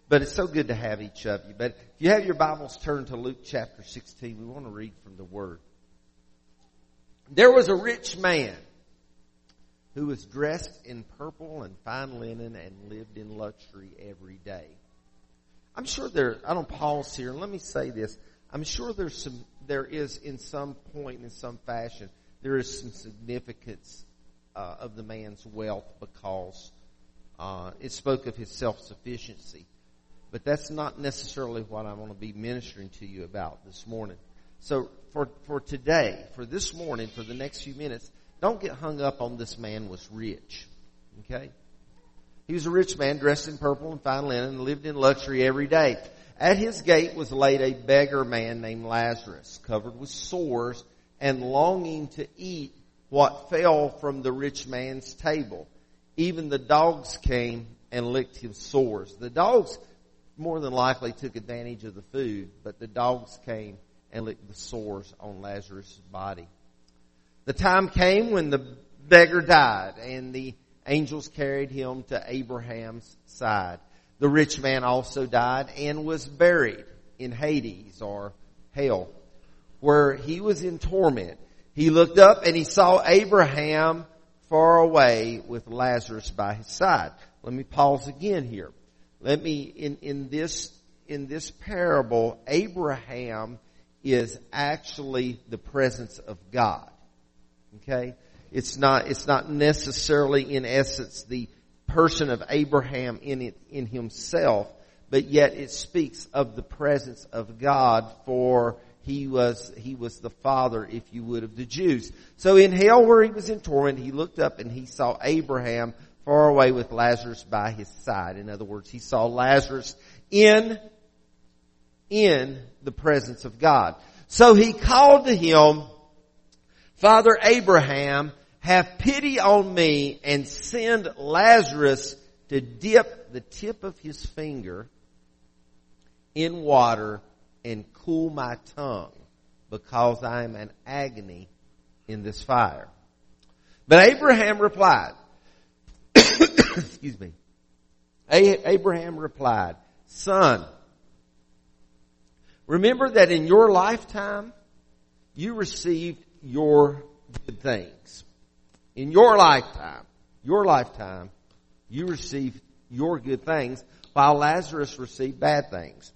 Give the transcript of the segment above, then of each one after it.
But it's so good to have each of you. But if you have your Bibles, turn to Luke chapter 16. We want to read from the Word. There was a rich man who was dressed in purple and fine linen and lived in luxury every day. I'm sure I don't pause here. Let me say this. I'm sure there is in some point, in some fashion, there is some significance of the man's wealth because it spoke of his self-sufficiency. But that's not necessarily what I want to be ministering to you about this morning. So for today, for this morning, for the next few minutes, don't get hung up on this man was rich. Okay? He was a rich man dressed in purple and fine linen and lived in luxury every day. At his gate was laid a beggar man named Lazarus, covered with sores and longing to eat what fell from the rich man's table. Even the dogs came and licked his sores. The dogs more than likely took advantage of the food, but the dogs came and licked the sores on Lazarus' body. The time came when the beggar died, and the angels carried him to Abraham's side. The rich man also died and was buried in Hades, or hell, where he was in torment. He looked up and he saw Abraham far away with Lazarus by his side. Let me pause again here. In this parable, Abraham is actually the presence of God. Okay? It's not necessarily in essence the person of Abraham in himself, but yet it speaks of the presence of God, for he was the father, if you would, of the Jews. So in hell where he was in torment, he looked up and he saw Abraham far away with Lazarus by his side. In other words, he saw Lazarus in the presence of God. So he called to him, Father Abraham, have pity on me and send Lazarus to dip the tip of his finger in water and cool my tongue, because I am in agony in this fire. But Abraham replied, excuse me. Abraham replied, Son, remember that in your lifetime you received your good things. In your lifetime, you received your good things, while Lazarus received bad things.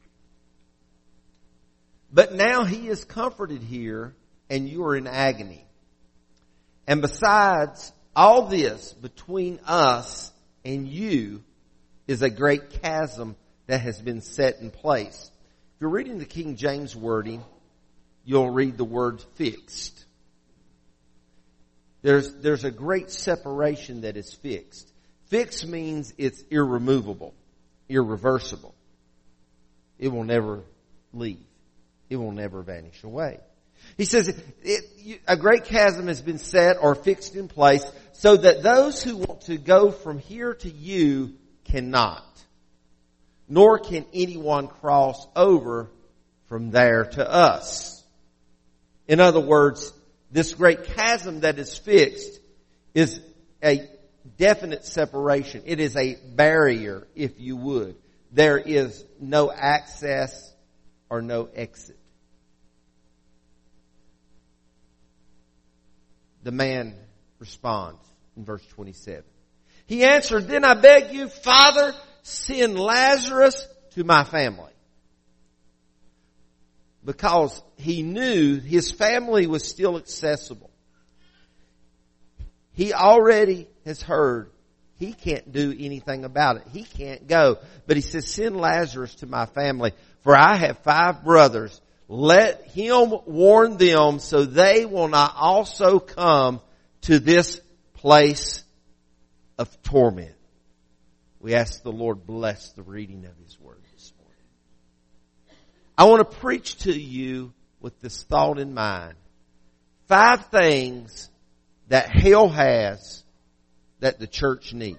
But now he is comforted here, and you are in agony. And besides all this, between us and you is a great chasm that has been set in place. If you're reading the King James wording, you'll read the word fixed. There's a great separation that is fixed. Fixed means it's irremovable, irreversible. It will never leave. It will never vanish away. He says a great chasm has been set or fixed in place so that those who want to go from here to you cannot, nor can anyone cross over from there to us. In other words, this great chasm that is fixed is a definite separation. It is a barrier, if you would. There is no access or no exit. The man responds in verse 27. He answered, Then I beg you, Father, send Lazarus to my family. Because he knew his family was still accessible. He already has heard he can't do anything about it. He can't go. But he says, send Lazarus to my family, for I have 5 brothers. Let him warn them so they will not also come to this place of torment. We ask the Lord bless the reading of His Word this morning. I want to preach to you with this thought in mind. 5 things that hell has that the church needs.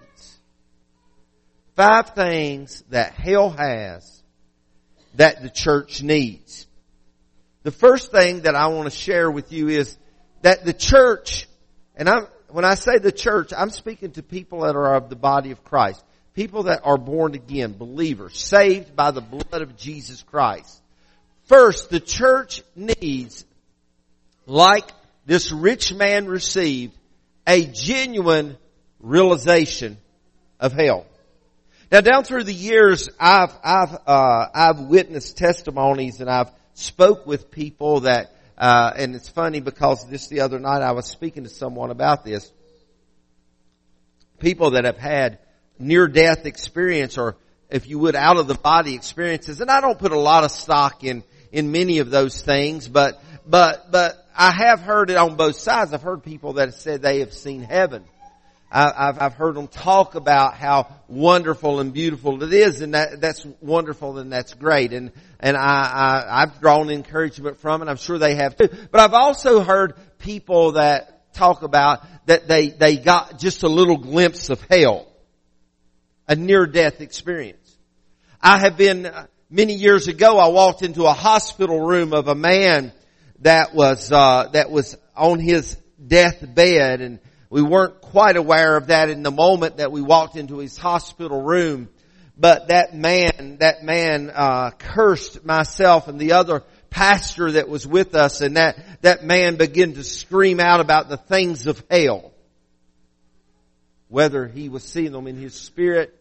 5 things that hell has that the church needs. The first thing that I want to share with you is that the church, and when I say the church, I'm speaking to people that are of the body of Christ. people that are born again, believers, saved by the blood of Jesus Christ. First, the church needs, like this rich man received, a genuine realization of hell. Now, down through the years, I've witnessed testimonies, and I've spoke with people that, and it's funny because just the other night I was speaking to someone about this. People that have had near-death experience, or if you would, out-of-the-body experiences, and I don't put a lot of stock in many of those things, but I have heard it on both sides. I've heard people that have said they have seen heaven. I've heard them talk about how wonderful and beautiful it is, and that's wonderful and that's great. And I've drawn encouragement from it. I'm sure they have too. But I've also heard people that talk about that they got just a little glimpse of hell. A near-death experience. I have been, many years ago, I walked into a hospital room of a man that was on his deathbed, and we weren't quite aware of that in the moment that we walked into his hospital room. But that man cursed myself and the other pastor that was with us, and that man began to scream out about the things of hell. Whether he was seeing them in his spirit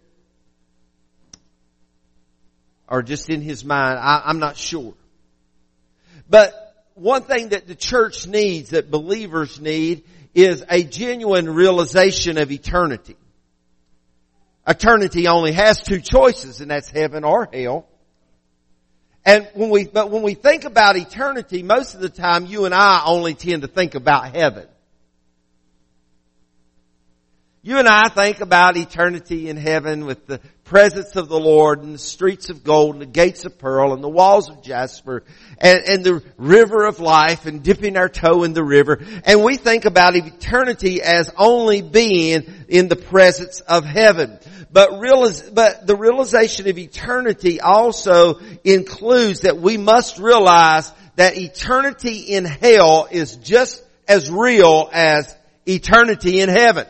or just in his mind, I'm not sure. But one thing that the church needs, that believers need, is a genuine realization of eternity. Eternity only has two choices, and that's heaven or hell. And when we think about eternity, most of the time you and I only tend to think about heaven. You and I think about eternity in heaven with the presence of the Lord and the streets of gold and the gates of pearl and the walls of jasper and the river of life and dipping our toe in the river. And we think about eternity as only being in the presence of heaven. But the realization of eternity also includes that we must realize that eternity in hell is just as real as eternity in heaven.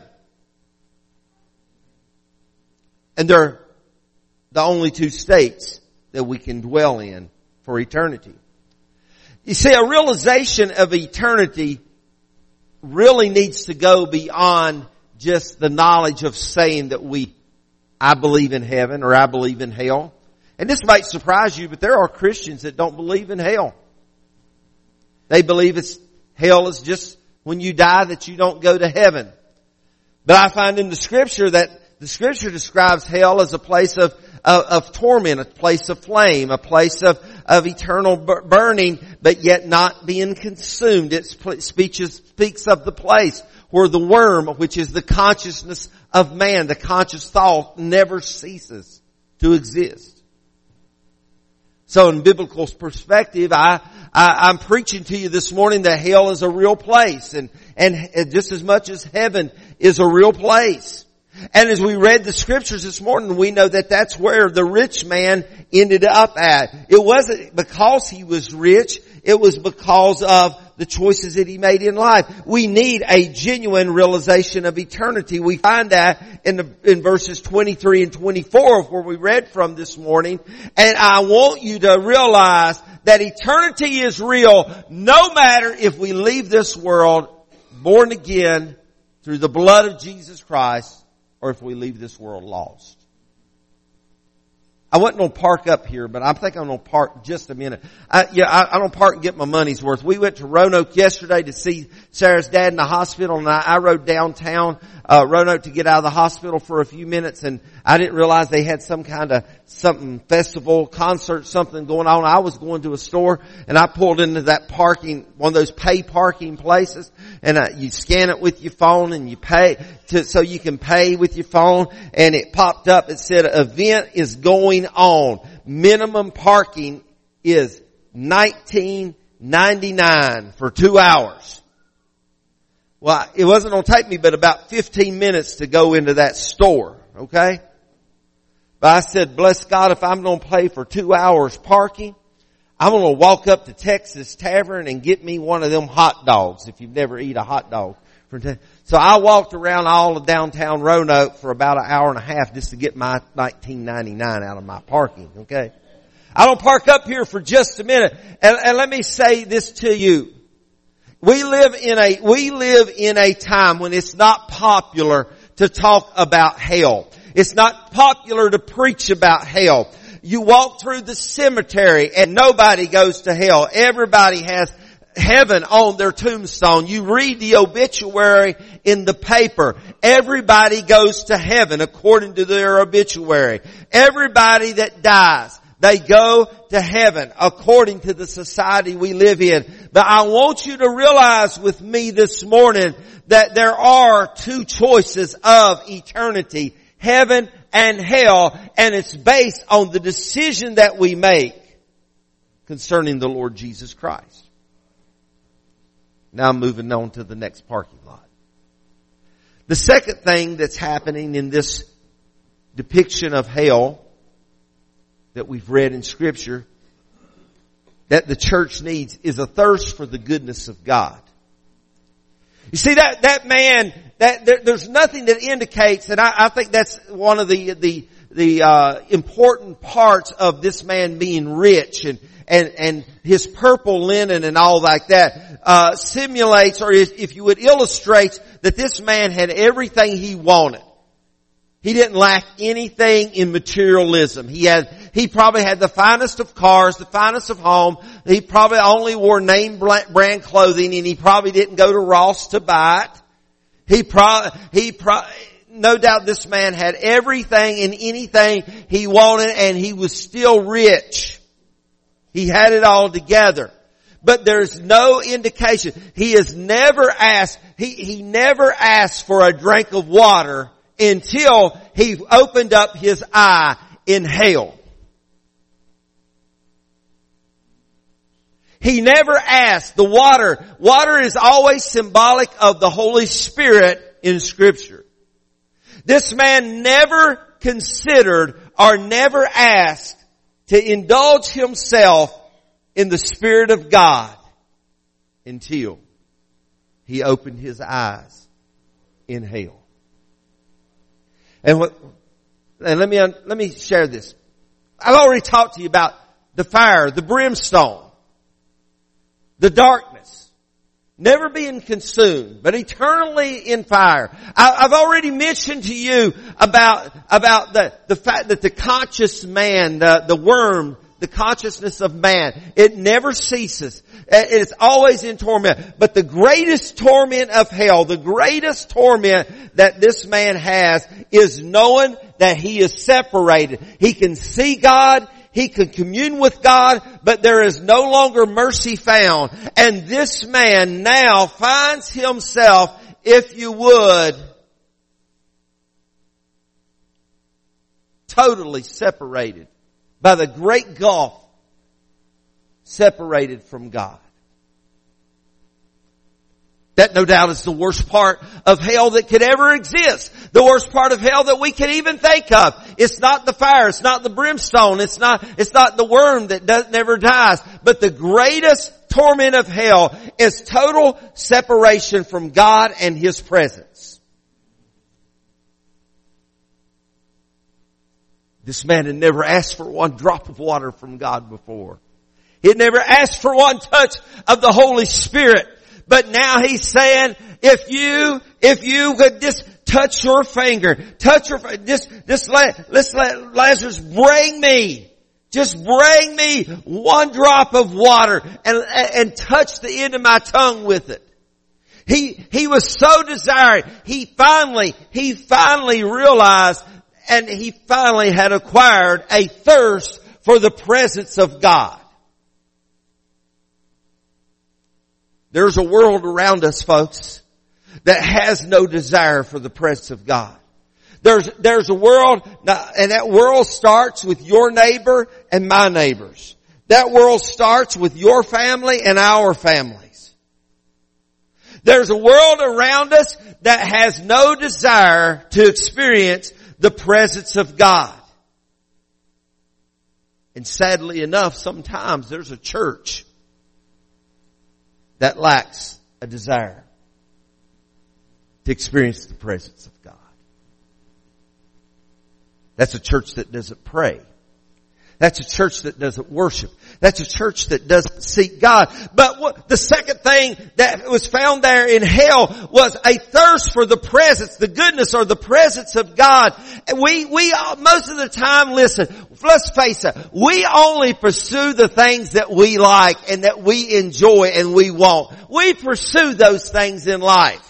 And they're the only two states that we can dwell in for eternity. You see, a realization of eternity really needs to go beyond just the knowledge of saying that I believe in heaven or I believe in hell. And this might surprise you, but there are Christians that don't believe in hell. They believe hell is just when you die that you don't go to heaven. But I find in the Scripture that the Scripture describes hell as a place of torment, a place of flame, a place of eternal burning, but yet not being consumed. It speaks of the place where the worm, which is the consciousness of man, the conscious thought, never ceases to exist. So in biblical perspective, I'm preaching to you this morning that hell is a real place, and just as much as heaven is a real place. And as we read the Scriptures this morning, we know that that's where the rich man ended up at. It wasn't because he was rich. It was because of the choices that he made in life. We need a genuine realization of eternity. We find that in verses 23 and 24 of where we read from this morning. And I want you to realize that eternity is real no matter if we leave this world born again through the blood of Jesus Christ, or if we leave this world lost. I wasn't going to park up here, but I think I'm going to park just a minute. I'm going to park and get my money's worth. We went to Roanoke yesterday to see Sarah's dad in the hospital, and I rode downtown Roanoke to get out of the hospital for a few minutes, and I didn't realize they had some kind of festival, concert, something going on. I was going to a store, and I pulled into that one of those pay parking places, and you scan it with your phone, and you pay so you can pay with your phone, and it popped up. It said, "Event is going on. Minimum parking is $19.99 for 2 hours." Well, it wasn't going to take me but about 15 minutes to go into that store, okay? But I said, bless God, if I'm going to pay for 2 hours parking, I'm going to walk up to Texas Tavern and get me one of them hot dogs, if you've never eaten a hot dog So I walked around all of downtown Roanoke for about an hour and a half just to get my $19.99 out of my parking, okay? I don't park up here for just a minute. And let me say this to you. We live in a time when it's not popular to talk about hell. It's not popular to preach about hell. You walk through the cemetery and nobody goes to hell. Everybody has heaven on their tombstone. You read the obituary in the paper. Everybody goes to heaven according to their obituary. Everybody that dies, they go to heaven according to the society we live in. But I want you to realize with me this morning that there are two choices of eternity, heaven and hell, and it's based on the decision that we make concerning the Lord Jesus Christ. Now I'm moving on to the next parking lot. The second thing that's happening in this depiction of hell that we've read in Scripture that the church needs is a thirst for the goodness of God. You see that man, there's nothing that indicates, and I think that's one of the important parts of this man being rich and his purple linen and all like that, simulates, or if you would illustrate that this man had everything he wanted. He didn't lack anything in materialism. He probably had the finest of cars, the finest of home. He probably only wore name brand clothing, and he probably didn't go to Ross to buy it. No doubt this man had everything and anything he wanted, and he was still rich. He had it all together. But there's no indication. He has never asked, he never asked for a drink of water until he opened up his eye in hell. He never asked. The water. Water is always symbolic of the Holy Spirit in Scripture. This man never considered or never asked to indulge himself in the Spirit of God until he opened his eyes in hell. And let me share this. I've already talked to you about the fire, the brimstone, the darkness, never being consumed, but eternally in fire. I've already mentioned to you about the fact that the conscious man, the worm, the consciousness of man, it never ceases. It's always in torment. But the greatest torment of hell, the greatest torment that this man has is knowing that he is separated. He can see God, he can commune with God, but there is no longer mercy found. And this man now finds himself, if you would, totally separated by the great gulf, separated from God. That no doubt is the worst part of hell that could ever exist. The worst part of hell that we can even think of. It's not the fire, it's not the brimstone, it's not the worm that never dies. But the greatest torment of hell is total separation from God and His presence. This man had never asked for one drop of water from God before. He had never asked for one touch of the Holy Spirit. But now he's saying, if you could just touch your finger, just let Lazarus bring me one drop of water and touch the end of my tongue with it. He was so desiring. He finally realized, and he finally had acquired a thirst for the presence of God. There's a world around us, folks, that has no desire for the presence of God. There's a world, and that world starts with your neighbor and my neighbors. That world starts with your family and our families. There's a world around us that has no desire to experience the presence of God. And sadly enough, sometimes there's a church that lacks a desire. to experience the presence of God. That's a church that doesn't pray. That's a church that doesn't worship. That's a church that doesn't seek God. But the second thing that was found there in hell was a thirst for the presence, the goodness or the presence of God. We most of the time, listen, let's face it, we only pursue the things that we like and that we enjoy and we want. We pursue those things in life.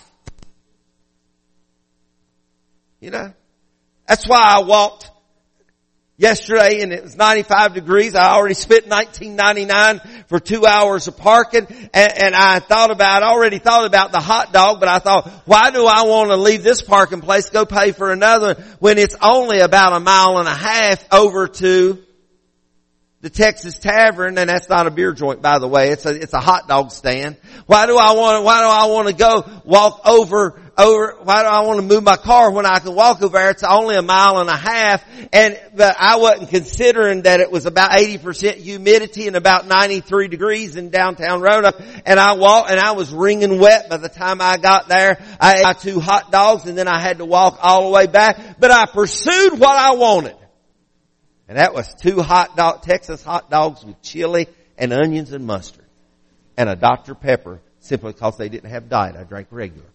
You know? That's why I walked yesterday and it was 95 degrees. I already spent $19.99 for 2 hours of parking and I already thought about the hot dog, but I thought, why do I want to leave this parking place, go pay for another when it's only about 1.5 miles over to the Texas Tavern, and that's not a beer joint, by the way. It's a hot dog stand. Why do I want to go walk over, why do I want to move my car when I can walk over there? It's only 1.5 miles. But I wasn't considering that it was about 80% humidity and about 93 degrees in downtown Roanoke. And I walked and I was wringing wet by the time I got there. I ate 2 hot dogs and then I had to walk all the way back. But I pursued what I wanted. And that was 2 Texas hot dogs with chili and onions and mustard. And a Dr. Pepper, simply because they didn't have diet. I drank regular.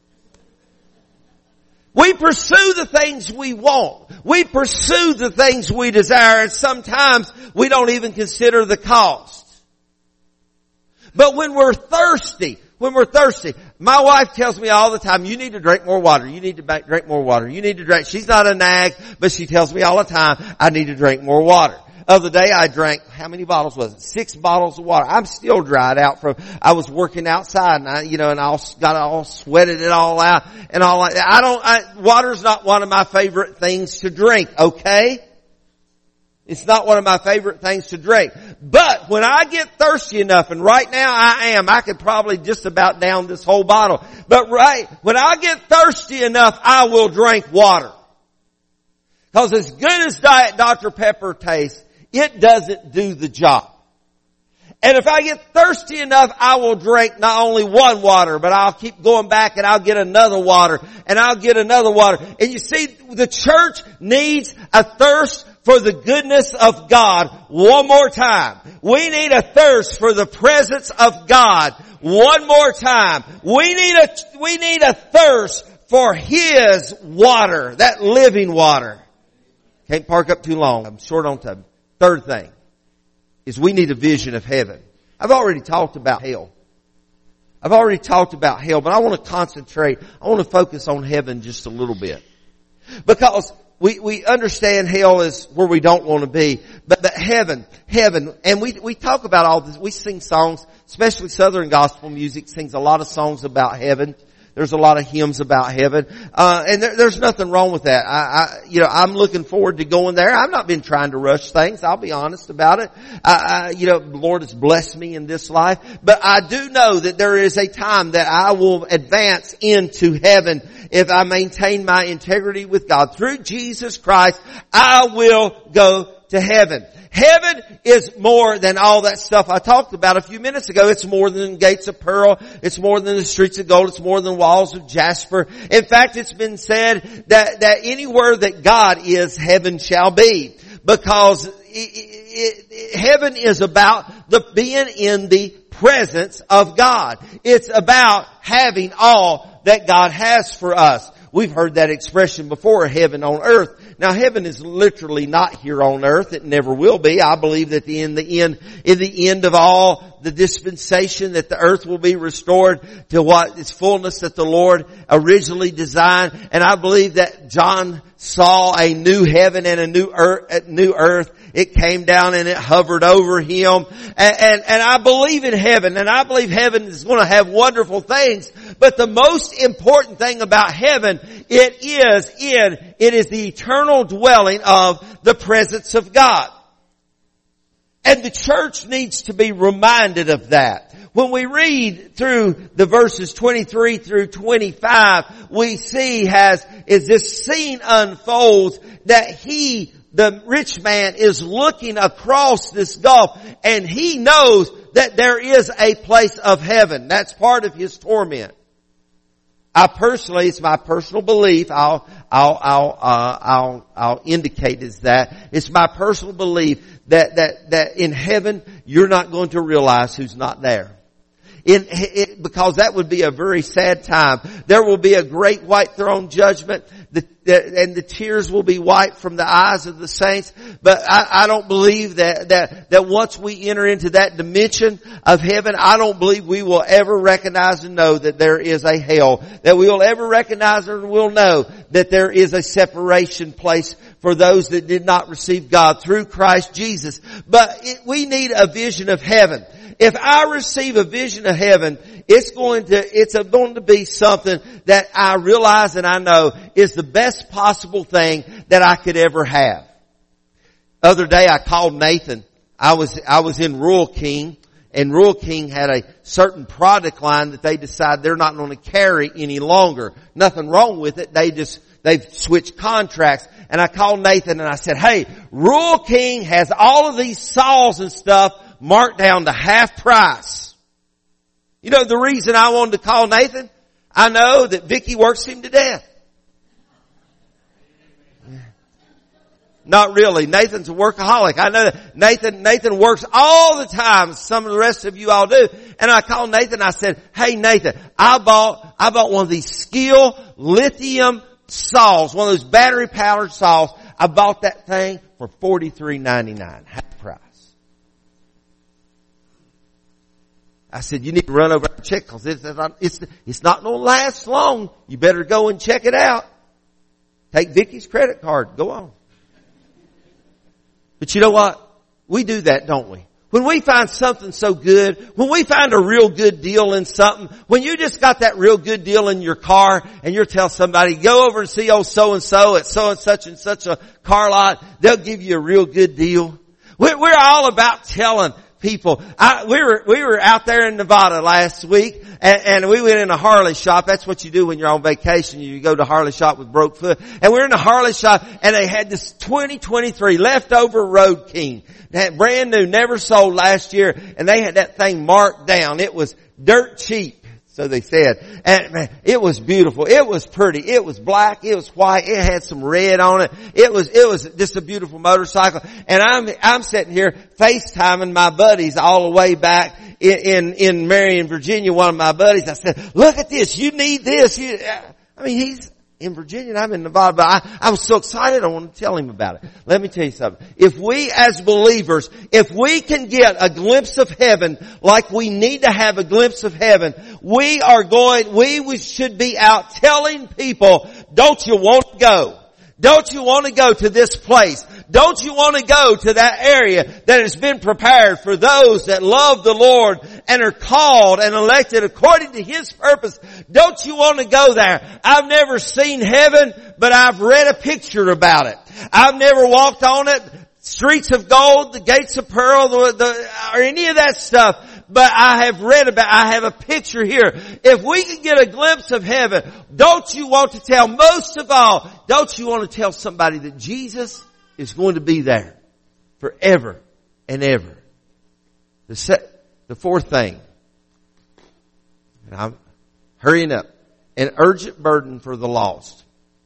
We pursue the things we want. We pursue the things we desire, and sometimes we don't even consider the cost. But when we're thirsty, my wife tells me all the time, you need to drink more water. You need to drink more water. You need to drink. She's not a nag, but she tells me all the time, I need to drink more water. Other day I drank, how many bottles was it? 6 bottles of water. I'm still dried out I was working outside and I got all sweated it all out and all like that. Water's not one of my favorite things to drink, okay? It's not one of my favorite things to drink. But when I get thirsty enough, and right now I could probably just about down this whole bottle. But when I get thirsty enough, I will drink water. Because as good as Diet Dr. Pepper tastes, it doesn't do the job. And if I get thirsty enough, I will drink not only one water, but I'll keep going back and I'll get another water and I'll get another water. And you see, the church needs a thirst for the goodness of God one more time. We need a thirst for the presence of God one more time. We need a thirst for His water, that living water. Can't park up too long. I'm short on time. Third thing is we need a vision of heaven. I've already talked about hell. But I want to concentrate. I want to focus on heaven just a little bit. Because we understand hell is where we don't want to be. But heaven, and we talk about all this. We sing songs, especially Southern gospel music sings a lot of songs about heaven. There's a lot of hymns about heaven. And there's nothing wrong with that. I'm looking forward to going there. I've not been trying to rush things. I'll be honest about it. The Lord has blessed me in this life. But I do know that there is a time that I will advance into heaven if I maintain my integrity with God. Through Jesus Christ, I will go to heaven. Heaven is more than all that stuff I talked about a few minutes ago. It's more than gates of pearl. It's more than the streets of gold. It's more than walls of jasper. In fact, it's been said that anywhere that God is, heaven shall be. Because heaven is about being in the presence of God. It's about having all that God has for us. We've heard that expression before, heaven on earth. Now heaven is literally not here on earth. It never will be. I believe that in the end of all the dispensation, that the earth will be restored to what its fullness that the Lord originally designed. And I believe that John saw a new heaven and a new earth. It came down and it hovered over him. And I believe in heaven, and I believe heaven is going to have wonderful things. But the most important thing about heaven, it is the eternal dwelling of the presence of God. And the church needs to be reminded of that. When we read through the verses 23 through 25, we see as this scene unfolds that the rich man is looking across this gulf and he knows that there is a place of heaven. That's part of his torment. It's my personal belief. I'll indicate is that it's my personal belief that in heaven you're not going to realize who's not there. Because that would be a very sad time. There will be a great white throne judgment, and the tears will be wiped from the eyes of the saints. But I don't believe that once we enter into that dimension of heaven, I don't believe we will ever recognize and know that there is a hell. That we will ever recognize or will know that there is a separation place for those that did not receive God through Christ Jesus. But we need a vision of heaven. If I receive a vision of heaven, it's going to be something that I realize and I know is the best possible thing that I could ever have. Other day I called Nathan. I was in Rural King, and Rural King had a certain product line that they decided they're not going to carry any longer. Nothing wrong with it. They've switched contracts. And I called Nathan and I said, hey, Rural King has all of these saws and stuff marked down to half price. You know the reason I wanted to call Nathan? I know that Vicky works him to death. Not really. Nathan's a workaholic. I know that Nathan works all the time. Some of the rest of you all do. And I called Nathan. I said, hey Nathan, I bought one of these Skil lithium saws, one of those battery powered saws. I bought that thing for $43.99, half price. I said, you need to run over and check because it's not going to last long. You better go and check it out. Take Vicky's credit card. Go on. But you know what? We do that, don't we? When we find something so good, when we find a real good deal in something, when you just got that real good deal in your car and you're telling somebody, go over and see old so-and-so at so and such a car lot, they'll give you a real good deal. We're all about telling people. We were out there in Nevada last week and we went in a Harley shop. That's what you do when you're on vacation. You go to Harley shop with broke foot. And we're in a Harley shop and they had this 2023 leftover Road King. That brand new, never sold last year. And they had that thing marked down. It was dirt cheap. So they said, and man, it was beautiful. It was pretty. It was black. It was white. It had some red on it. It was just a beautiful motorcycle. And I'm sitting here FaceTiming my buddies all the way back in Marion, Virginia. One of my buddies, I said, look at this. You need this. He's in Virginia and I'm in Nevada, but I was so excited I wanted to tell him about it. Let me tell you something. If we as believers, if we can get a glimpse of heaven like we need to have a glimpse of heaven, we should be out telling people, don't you want to go? Don't you want to go to this place? Don't you want to go to that area that has been prepared for those that love the Lord and are called and elected according to His purpose? Don't you want to go there? I've never seen heaven, but I've read a picture about it. I've never walked on it, streets of gold, the gates of pearl, or any of that stuff. But I have a picture here. If we can get a glimpse of heaven, don't you want to tell, most of all, don't you want to tell somebody that Jesus is going to be there forever and ever? The fourth thing, and I'm hurrying up, an urgent burden for the lost.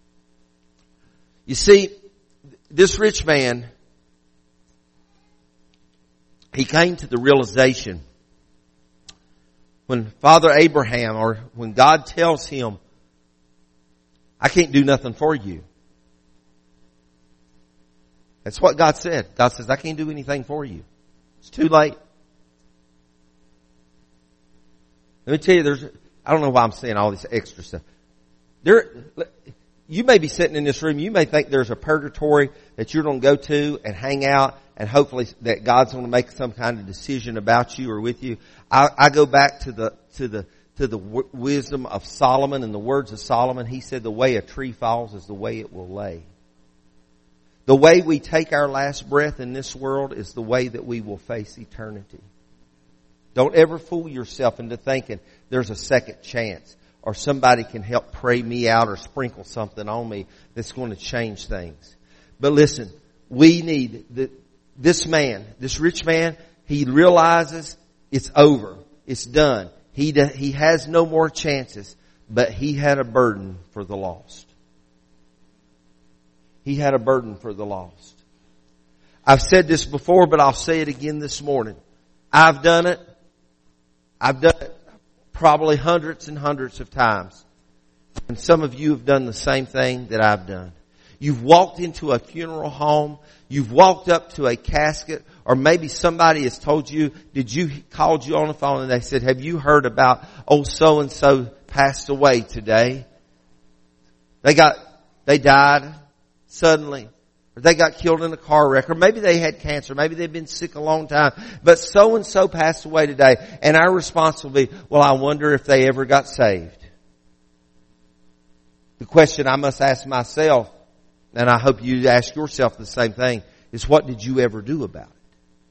You see, this rich man, he came to the realization when Father Abraham, or when God tells him, I can't do nothing for you. That's what God said. God says, I can't do anything for you. It's too late. Let me tell you, I don't know why I'm saying all this extra stuff. You may be sitting in this room, you may think there's a purgatory that you're going to go to and hang out, and hopefully that God's going to make some kind of decision about you or with you. I go back to the wisdom of Solomon and the words of Solomon. He said the way a tree falls is the way it will lay. The way we take our last breath in this world is the way that we will face eternity. Don't ever fool yourself into thinking there's a second chance or somebody can help pray me out or sprinkle something on me that's going to change things. But listen, we need this rich man, he realizes it's over. It's done. He has no more chances. but he had a burden for the lost. He had a burden for the lost. I've said this before, but I'll say it again this morning. I've done it. I've done it probably hundreds and hundreds of times. And some of you have done the same thing that I've done. You've walked into a funeral home. You've walked up to a casket, or maybe somebody has told you, called you on the phone and they said, have you heard about old so-and-so passed away today? They died suddenly. Or they got killed in a car wreck. Or maybe they had cancer. Maybe they've been sick a long time. But so-and-so passed away today. And our response will be, well, I wonder if they ever got saved. The question I must ask myself, and I hope you ask yourself the same thing, is what did you ever do about it?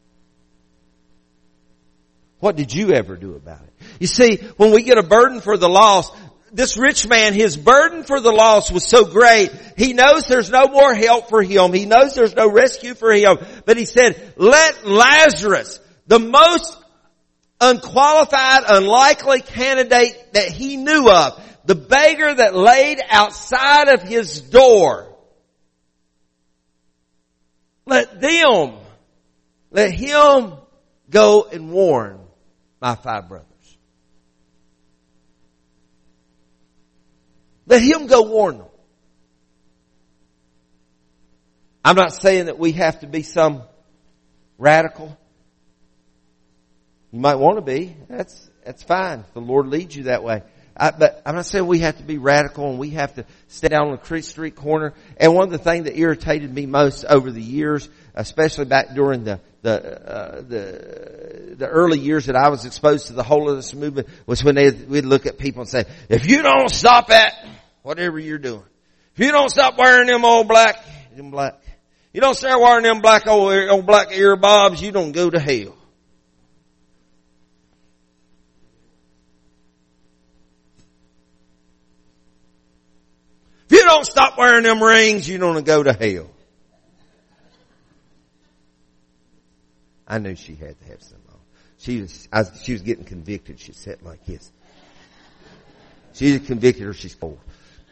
What did you ever do about it? You see, when we get a burden for the lost, this rich man, his burden for the lost was so great. He knows there's no more help for him. He knows there's no rescue for him. But he said, let Lazarus, the most unqualified, unlikely candidate that he knew of, the beggar that laid outside of his door, let him go and warn my 5 brothers. Let him go warn them. I'm not saying that we have to be some radical. You might want to be. That's fine. The Lord leads you that way. But I'm not saying we have to be radical and we have to sit down on the street corner. And one of the things that irritated me most over the years, especially back during the early years that I was exposed to the whole of this movement, was when we'd look at people and say, if you don't stop at whatever you're doing, if you don't stop wearing them black, you don't start wearing them old black earbobs, you don't go to hell. If you don't stop wearing them rings, you're going to go to hell. I knew she had to have some on. She was getting convicted. She sat like this. She's convicted or she's cold.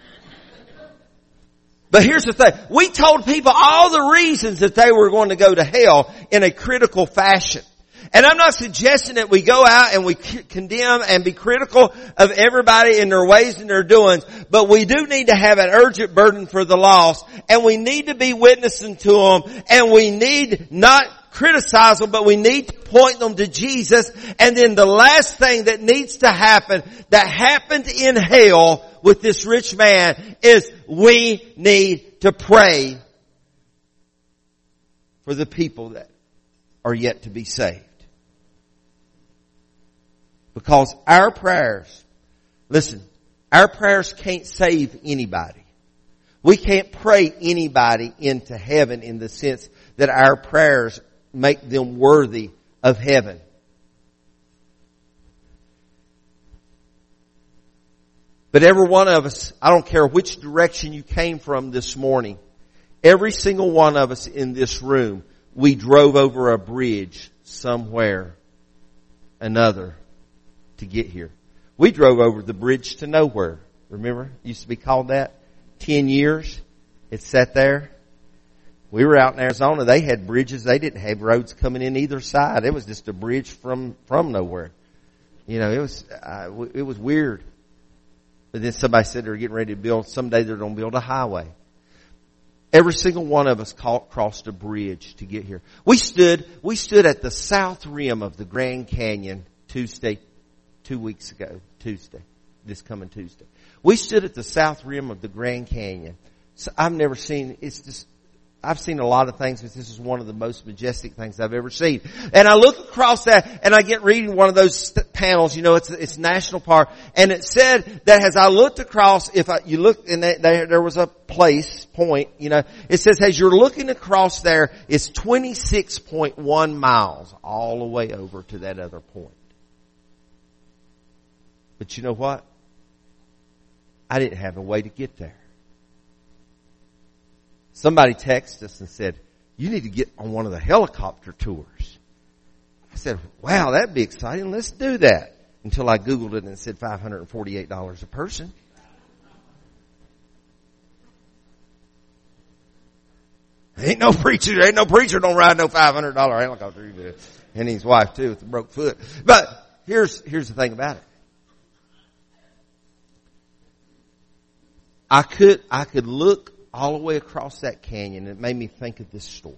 But here's the thing. We told people all the reasons that they were going to go to hell in a critical fashion. And I'm not suggesting that we go out and we condemn and be critical of everybody in their ways and their doings, but we do need to have an urgent burden for the lost, and we need to be witnessing to them, and we need not criticize them, but we need to point them to Jesus. And then the last thing that needs to happen, that happened in hell with this rich man, is we need to pray for the people that are yet to be saved. Because our prayers, listen, our prayers can't save anybody. We can't pray anybody into heaven in the sense that our prayers make them worthy of heaven. But every one of us, I don't care which direction you came from this morning, every single one of us in this room, we drove over a bridge somewhere, another, to get here. We drove over the bridge to nowhere. Remember? It used to be called that. 10 years. It sat there. We were out in Arizona. They had bridges. They didn't have roads coming in either side. It was just a bridge from nowhere. You know, it was weird. But then somebody said they're getting ready to build, someday they're going to build a highway. Every single one of us crossed a bridge to get here. We stood at the south rim of the Grand Canyon Tuesday, 2 weeks ago, this coming Tuesday. We stood at the south rim of the Grand Canyon. So I've seen a lot of things, but this is one of the most majestic things I've ever seen. And I look across that, and I get reading one of those panels, you know, it's National Park, and it said that as I looked across, you look, and there was a point, you know, it says as you're looking across there, it's 26.1 miles all the way over to that other point. But you know what? I didn't have a way to get there. Somebody texted us and said, you need to get on one of the helicopter tours. I said, wow, that'd be exciting. Let's do that. Until I Googled it and it said $548 a person. Ain't no preacher don't ride no $500 helicopter. And his wife too with a broke foot. But here's the thing about it. I could look all the way across that canyon and it made me think of this story.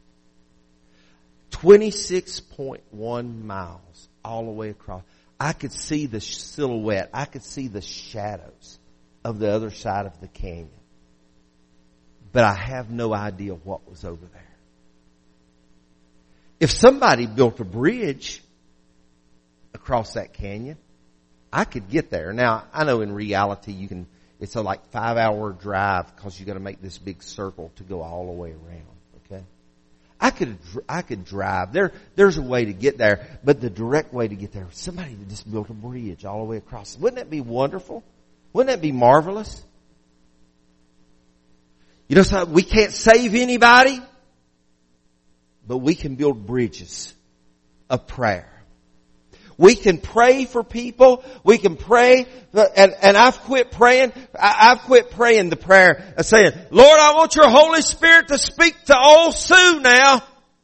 26.1 miles all the way across. I could see the silhouette. I could see the shadows of the other side of the canyon. But I have no idea what was over there. If somebody built a bridge across that canyon, I could get there. Now, I know in reality it's a 5-hour drive because you got to make this big circle to go all the way around. Okay? I could drive. There's a way to get there, but the direct way to get there, somebody would just built a bridge all the way across. Wouldn't that be wonderful? Wouldn't that be marvelous? You know, we can't save anybody, but we can build bridges of prayer. We can pray for people. We can pray, and I've quit praying. I've quit praying the prayer of saying, Lord, I want your Holy Spirit to speak to old Sue now.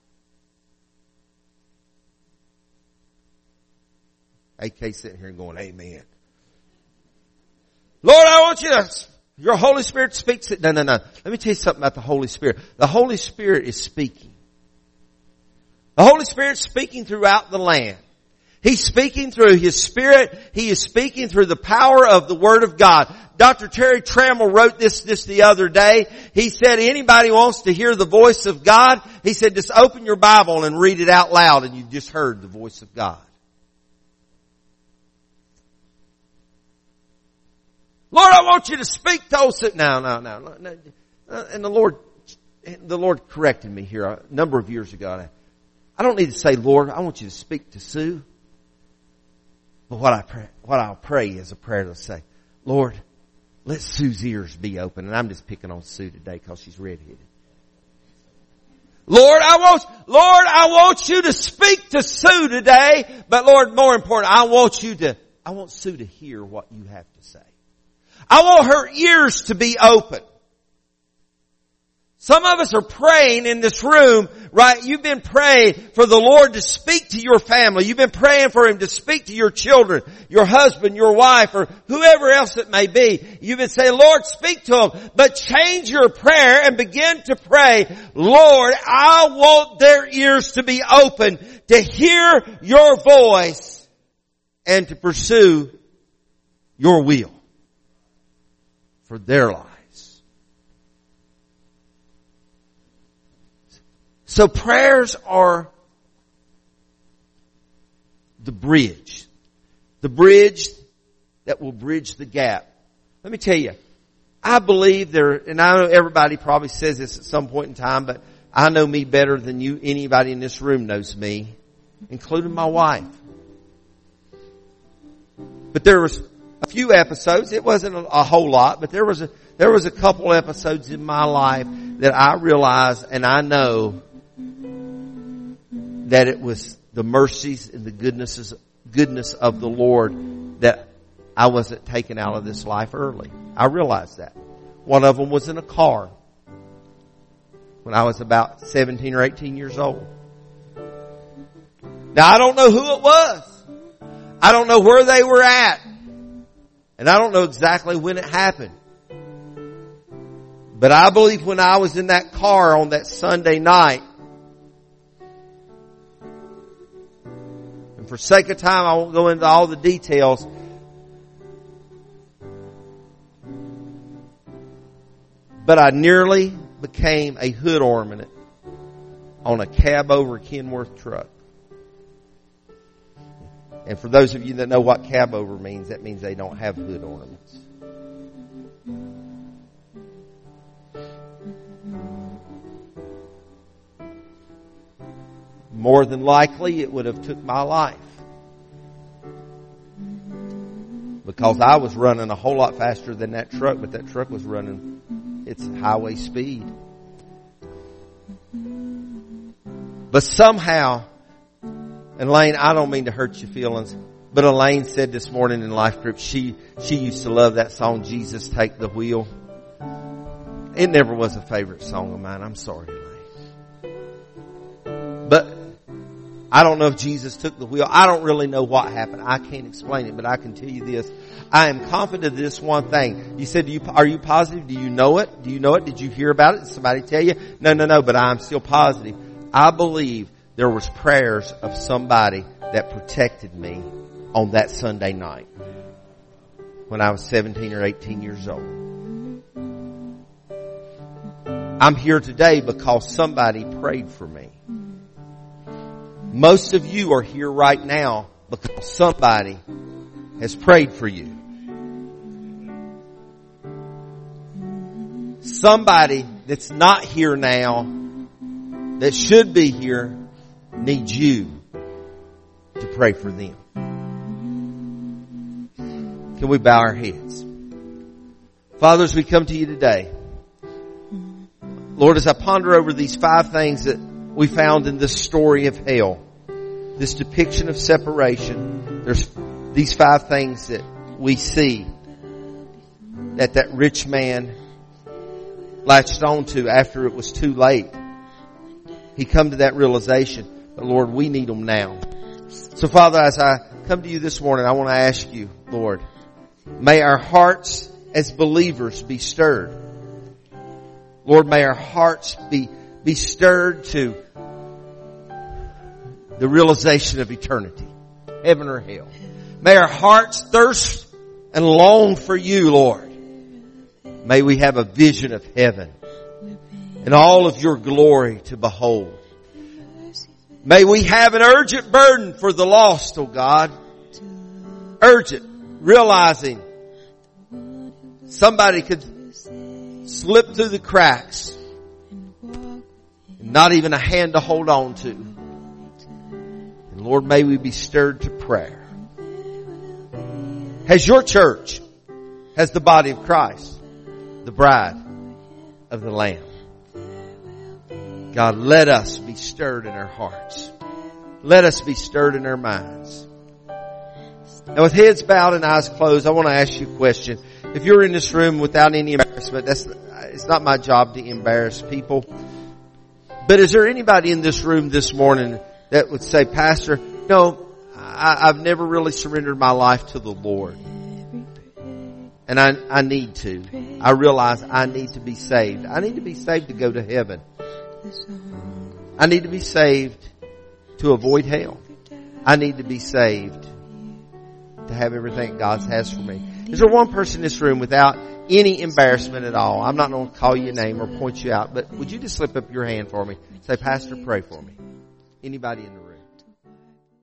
AK sitting here going, amen. Lord, I want your Holy Spirit speaks it. No. Let me tell you something about the Holy Spirit. The Holy Spirit is speaking. The Holy Spirit's speaking throughout the land. He's speaking through His Spirit. He is speaking through the power of the Word of God. Dr. Terry Trammell wrote this the other day. He said, anybody wants to hear the voice of God, he said, just open your Bible and read it out loud and you just heard the voice of God. Lord, I want you to speak to us. No. And the Lord corrected me here a number of years ago. I don't need to say, Lord, I want you to speak to Sue. But what I'll pray is a prayer to say, Lord, let Sue's ears be open. And I'm just picking on Sue today because she's redheaded. Lord, I want you to speak to Sue today. But Lord, more important, I want Sue to hear what you have to say. I want her ears to be open. Some of us are praying in this room, right? You've been praying for the Lord to speak to your family. You've been praying for Him to speak to your children, your husband, your wife, or whoever else it may be. You've been saying, Lord, speak to them. But change your prayer and begin to pray, Lord, I want their ears to be open to hear your voice and to pursue your will for their lives. So prayers are the bridge that will bridge the gap. Let me tell you, I believe and I know everybody probably says this at some point in time, but I know me better than anybody in this room knows me, including my wife. But there was a few episodes, it wasn't a whole lot, but there was a couple episodes in my life that I realized and I know that it was the mercies and the goodness of the Lord that I wasn't taken out of this life early. I realized that. One of them was in a car when I was about 17 or 18 years old. Now I don't know who it was. I don't know where they were at. And I don't know exactly when it happened. But I believe when I was in that car on that Sunday night, and for sake of time, I won't go into all the details. But I nearly became a hood ornament on a cab over Kenworth truck. And for those of you that know what cab over means, that means they don't have hood ornaments. More than likely, it would have took my life. Because I was running a whole lot faster than that truck, but that truck was running its highway speed. But somehow, and Lane, I don't mean to hurt your feelings, But Elaine said this morning in life group, she used to love that song, Jesus Take the Wheel. It never was a favorite song of mine. I'm sorry, Elaine. But I don't know if Jesus took the wheel. I don't really know what happened. I can't explain it, but I can tell you this. I am confident of this one thing. You said, are you positive? Do you know it? Do you know it? Did you hear about it? Did somebody tell you? No, but I'm still positive. I believe there was prayers of somebody that protected me on that Sunday night when I was 17 or 18 years old. I'm here today because somebody prayed for me. Most of you are here right now because somebody has prayed for you. Somebody that's not here now, that should be here, needs you to pray for them. Can we bow our heads? Father, as we come to you today, Lord, as I ponder over these 5 things that we found in this story of hell, this depiction of separation, there's these 5 things that we see that rich man latched onto after it was too late. He come to that realization, but Lord, we need them now. So Father, as I come to you this morning, I want to ask you, Lord, may our hearts as believers be stirred. Lord, may our hearts be stirred to the realization of eternity, heaven or hell. May our hearts thirst and long for you, Lord. May we have a vision of heaven and all of your glory to behold. May we have an urgent burden for the lost, oh God. Urgent, realizing somebody could slip through the cracks and not even a hand to hold on to. And Lord, may we be stirred to prayer. Has your church, has the body of Christ, the bride of the Lamb. God, let us be stirred in our hearts. Let us be stirred in our minds. Now with heads bowed and eyes closed, I want to ask you a question. If you're in this room without any embarrassment, it's not my job to embarrass people. But is there anybody in this room this morning that would say, Pastor, no, I've never really surrendered my life to the Lord. And I need to. I realize I need to be saved. I need to be saved to go to heaven. I need to be saved to avoid hell. I need to be saved to have everything God has for me. Is there one person in this room without any embarrassment at all? I'm not going to call you a name or point you out, but would you just slip up your hand for me? Say, Pastor, pray for me. Anybody in the room?